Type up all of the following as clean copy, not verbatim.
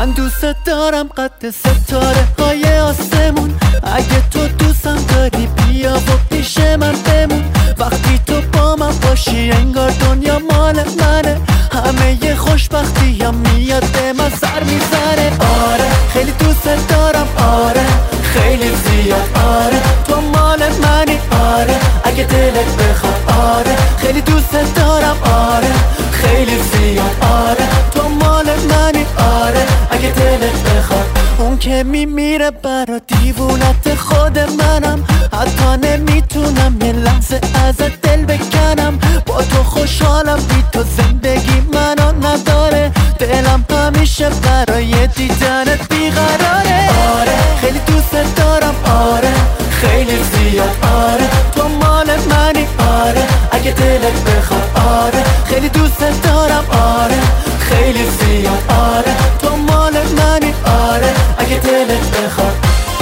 من دوست دارم قد ستاره های آسمون. اگه تو دوستم داری بیا و پیش من بمون. وقتی تو با من باشی انگار دنیا مال منه. همه ی خوشبختی هم میاد به من سر میزنه. آره خیلی دوست دارم، آره خیلی زیاد، آره تو مال منی، آره اگه دلت بخواد، آره خیلی دوست دارم، آره خیلی زیاد، آره تو مال منی، آره اگه دلت بخواد. اون که میمیره برا دیوونت خود منم. حتی نمیتونم یه لحظه ازت دل بکنم. با تو خوشحالم، بی تو زندگی منو نداره. دلم همیشه برای دیدنت بیقراره. آره خیلی دوست دارم، آره خیلی زیاد، آره تو مال منی، آره اگه دلت بخواد، آره خیلی دوست دارم، آره خیلی زیاد، آره تو مال منی، آره اگه دلت بخواد.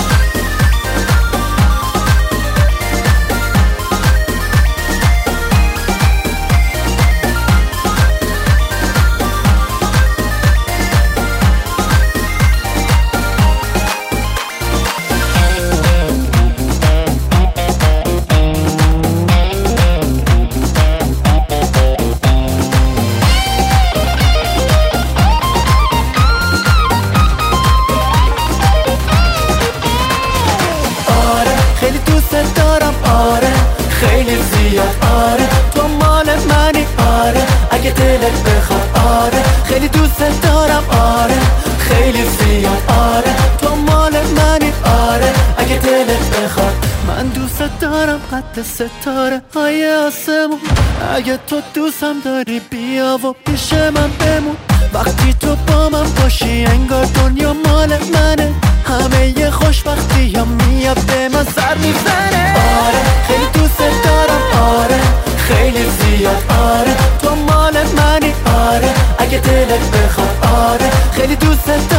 خیلی دوست دارم، آره خیلی زیاد، آره تو مال منی، آره اگه دلت بخواد، آره خیلی دوست دارم، آره خیلی زیاد، آره تو مال منی، آره اگه دلت بخواد. من دوست دارم قد ستاره های آسمون. اگه تو دوستم داری بیا و پیش من بمون. وقتی تو با من باشی انگار دنیا مال منه. همه ی خوشبختی هم میاد به من سر میزنه. آره خیلی دوست دارم، آره خیلی زیاد، آره تو مال منی، آره اگه دلت بخواد، آره خیلی دوست دارم.